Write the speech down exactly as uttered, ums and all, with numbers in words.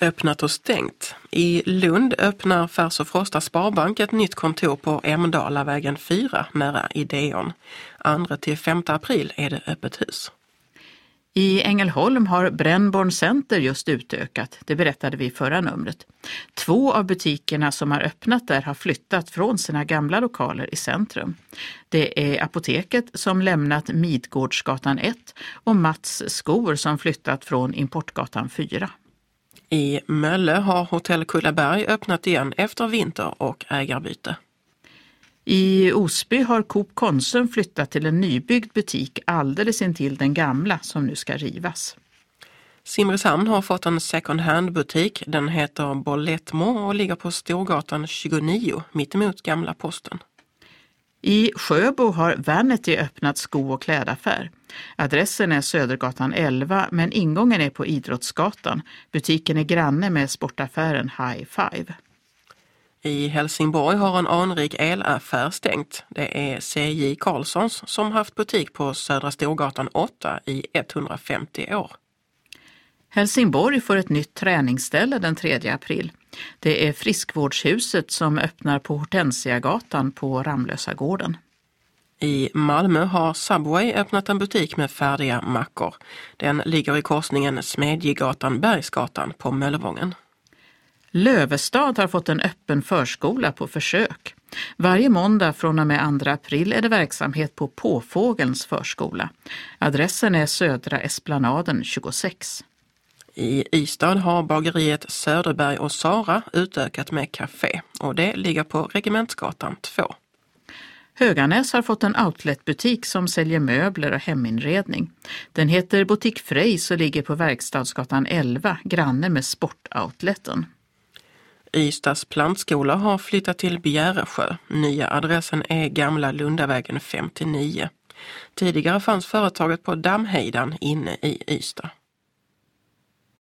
Öppnat och stängt. I Lund öppnar Färs och Frosta Sparbank ett nytt kontor på Emdalavägen fyra nära Ideon. andra till femte april är det öppet hus. I Ängelholm har Brännborn Center just utökat, det berättade vi i förra numret. Två av butikerna som har öppnat där har flyttat från sina gamla lokaler i centrum. Det är Apoteket som lämnat Midgårdsgatan ett och Mats Skor som flyttat från Importgatan fyra. I Mölle har Hotell Kullaberg öppnat igen efter vinter- och ägarbyte. I Osby har Coop Konsum flyttat till en nybyggd butik alldeles intill den gamla som nu ska rivas. Simrishamn har fått en second hand-butik. Den heter Bollettmo och ligger på Storgatan tjugonio mitt emot gamla posten. I Sjöbo har Vanity öppnat sko- och klädaffär. Adressen är Södergatan elva men ingången är på Idrottsgatan. Butiken är granne med sportaffären High Five. I Helsingborg har en anrik elaffär stängt. Det är C J Karlssons som haft butik på Södra Storgatan åtta i etthundrafemtio år. Helsingborg får ett nytt träningsställe den tredje april. Det är Friskvårdshuset som öppnar på Hortensiagatan på Ramlösagården. I Malmö har Subway öppnat en butik med färdiga mackor. Den ligger i korsningen Smedjegatan-Bergsgatan på Möllevången. Lövestad har fått en öppen förskola på försök. Varje måndag från och med andra april är det verksamhet på Påfågelns förskola. Adressen är Södra Esplanaden tjugosex. I Ystad har bageriet Söderberg och Sara utökat med café och det ligger på Regementsgatan två. Höganäs har fått en outletbutik som säljer möbler och heminredning. Den heter Butik Frejs och ligger på Verkstadsgatan elva, granne med sportoutleten. Ystads plantskola har flyttat till Bjäresjö. Nya adressen är Gamla Lundavägen femtionio. Tidigare fanns företaget på Dammhejdan inne i Ystad.